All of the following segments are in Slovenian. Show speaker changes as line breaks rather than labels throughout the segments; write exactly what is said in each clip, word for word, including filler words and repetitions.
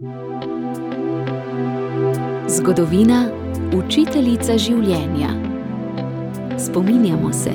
Zgodovina, učiteljica življenja. Spominjamo se.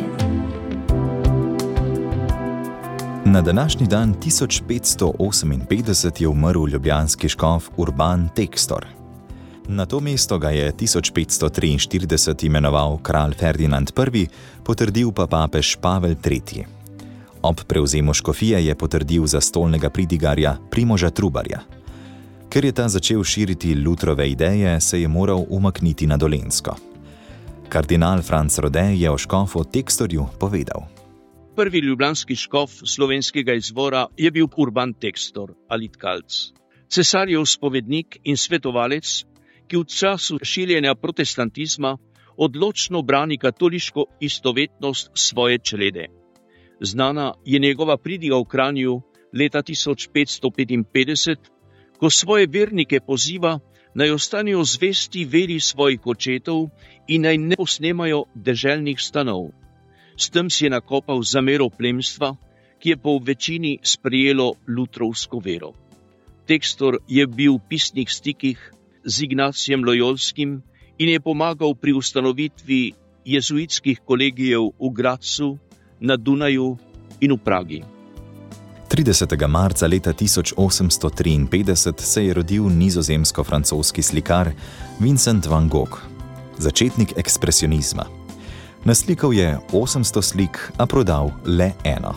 Na današnji dan tisoč petsto oseminpetdeset je umrl ljubljanski škof Urban Textor. Na to mesto ga je tisoč petsto triinštirideset imenoval kralj Ferdinand prvi, potrdil pa papež Pavel tretji. Ob prevzemu škofije je potrdil za stolnega pridigarja Primoža Trubarja. Ker je ta začel širiti Lutrove ideje, se je moral umakniti na Dolenjsko. Kardinal Franc Rode je o škofu Textorju povedal.
Prvi ljubljanski škof slovenskega izvora je bil Urban Textor ali Tkalc, cesarjev spovednik in svetovalec, ki v času širjenja protestantizma odločno brani katoliško istovetnost svoje črede. Znana je njegova pridiga v Kranju leta tisoč petsto petinpetdeset, ko svoje vernike poziva, naj ostanejo zvesti veri svojih očetov in naj ne posnemajo deželnih stanov. S tem si je nakopal zamero plemstva, ki je po večini sprejelo lutrovsko vero. Textor je bil v pisnih stikih z Ignacijem Lojolskim in je pomagal pri ustanovitvi jezuitskih kolegijev v Gradcu, na Dunaju in v Pragi.
tridesetega marca leta tisoč osemsto triinpetdeset se je rodil nizozemsko-francoski slikar Vincent van Gogh, začetnik ekspresionizma. Naslikal je osemsto slik, a prodal le eno.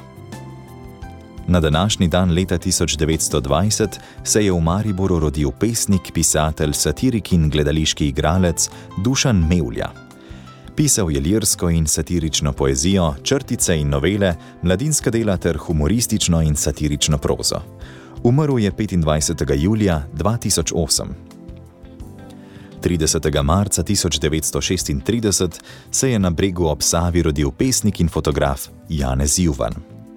Na današnji dan leta tisoč devetsto dvajset se je v Mariboru rodil pesnik, pisatelj, satirik in gledališki igralec Dušan Mevlja. Pisal je lirsko in satirično poezijo, črtice in novele, mladinska dela ter humoristično in satirično prozo. Umrl je petindvajsetega julija dva tisoč osem. tridesetega marca tisoč devetsto šestintrideset se je na Bregu ob Savi rodil pesnik in fotograf Janez Juvan.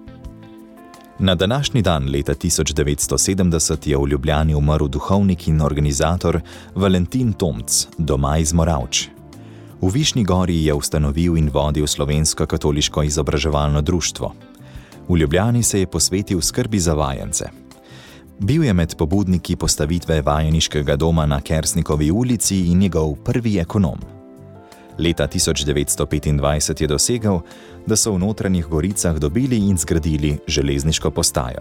Na današnji dan leta tisoč devetsto sedemdeset je v Ljubljani umrl duhovnik in organizator Valentin Tomc, doma iz Moravč. V Višnji Gori je ustanovil in vodil Slovensko katoliško izobraževalno društvo. V Ljubljani se je posvetil skrbi za vajence. Bil je med pobudniki postavitve vajeniškega doma na Kersnikovi ulici in njegov prvi ekonom. Leta tisoč devetsto petindvajset je dosegel, da so v Notranjih Goricah dobili in zgradili železniško postajo.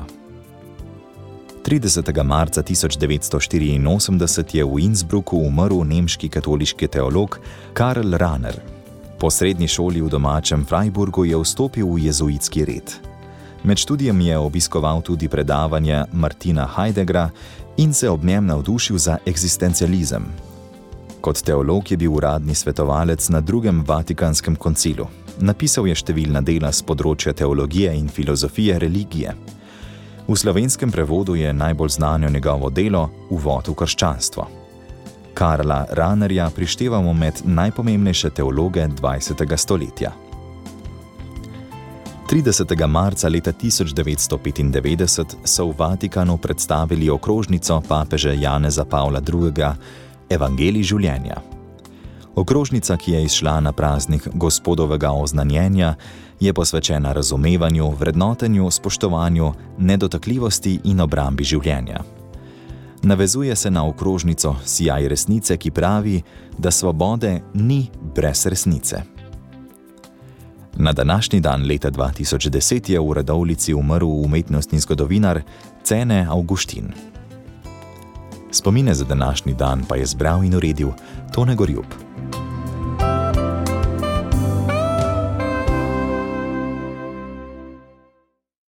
tridesetega marca tisoč devetsto štiriinosemdeset je v Innsbrucku umrl nemški katoliški teolog Karl Rahner. Po srednji šoli v domačem Freiburgu je vstopil v jezuitski red. Med študijem je obiskoval tudi predavanja Martina Heideggera in se ob njem navdušil za eksistencializem. Kot teolog je bil uradni svetovalec na drugem Vatikanskem koncilu. Napisal je številna dela s področja teologije in filozofije religije. V slovenskem prevodu je najbolj znano njegovo delo Uvod v krščanstvo. Karla Rahnerja prištevamo med najpomembnejše teologe dvajsetega stoletja. tridesetega marca leta tisoč devetsto petindevetdeset so v Vatikanu predstavili okrožnico papeža Janeza Pavla drugega Evangelij življenja. Okrožnica, ki je izšla na praznik Gospodovega oznanjenja, je posvečena razumevanju, vrednotenju, spoštovanju, nedotakljivosti in obrambi življenja. Navezuje se na okrožnico Sijaj resnice, ki pravi, da svobode ni brez resnice. Na današnji dan leta dva tisoč deset je v Radovljici umrl umetnostni zgodovinar Cene Avguštin. Spomine za današnji dan pa je zbral in uredil Tone Gorjup.